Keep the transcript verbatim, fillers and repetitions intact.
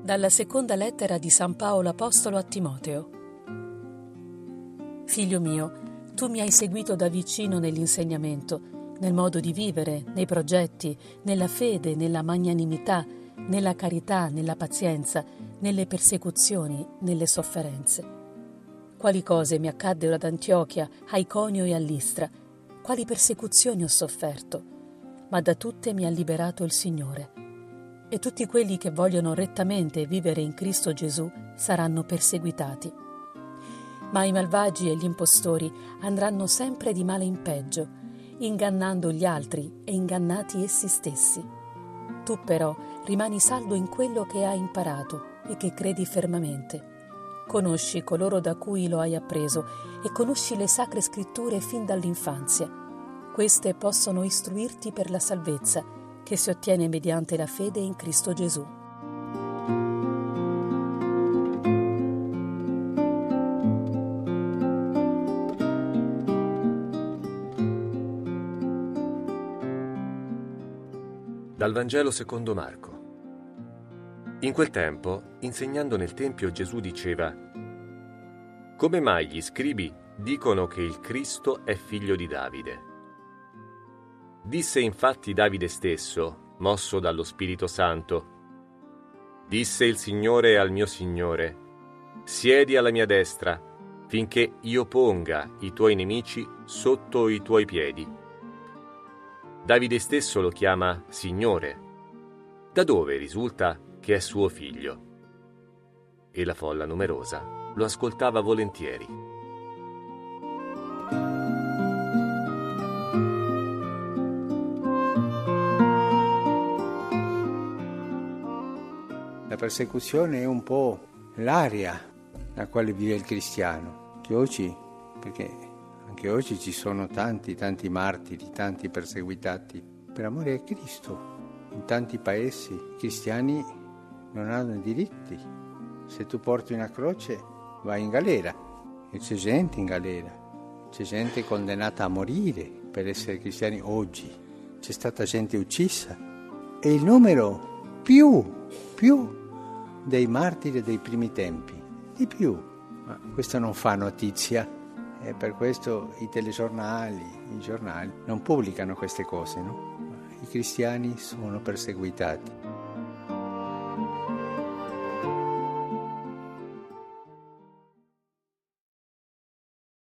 Dalla seconda lettera di San Paolo Apostolo a Timoteo. Figlio mio, tu mi hai seguito da vicino nell'insegnamento, nel modo di vivere, nei progetti, nella fede, nella magnanimità, nella carità, nella pazienza, nelle persecuzioni, nelle sofferenze. Quali cose mi accaddero ad Antiochia, a Iconio e a Listra, quali persecuzioni ho sofferto, ma da tutte mi ha liberato il Signore. E tutti quelli che vogliono rettamente vivere in Cristo Gesù saranno perseguitati. Ma i malvagi e gli impostori andranno sempre di male in peggio, ingannando gli altri e ingannati essi stessi. Tu però rimani saldo in quello che hai imparato e che credi fermamente. Conosci coloro da cui lo hai appreso e conosci le sacre scritture fin dall'infanzia. Queste possono istruirti per la salvezza che si ottiene mediante la fede in Cristo Gesù. Dal Vangelo secondo Marco. In quel tempo, insegnando nel Tempio, Gesù diceva: «Come mai gli scribi dicono che il Cristo è figlio di Davide? Disse infatti Davide stesso, mosso dallo Spirito Santo: Disse il Signore al mio Signore: Siedi alla mia destra, finché io ponga i tuoi nemici sotto i tuoi piedi. Davide stesso lo chiama Signore. Da dove risulta che è suo figlio?» E la folla numerosa lo ascoltava volentieri. La persecuzione è un po' l'aria nella quale vive il cristiano, che oggi, perché anche oggi ci sono tanti, tanti martiri, tanti perseguitati per amore a Cristo. In tanti paesi i cristiani non hanno diritti. Se tu porti una croce vai in galera, e c'è gente in galera, c'è gente condannata a morire per essere cristiani oggi, c'è stata gente uccisa, e il numero più, più dei martiri dei primi tempi, di più, ma questo non fa notizia e per questo i telegiornali, i giornali non pubblicano queste cose, no? I cristiani sono perseguitati.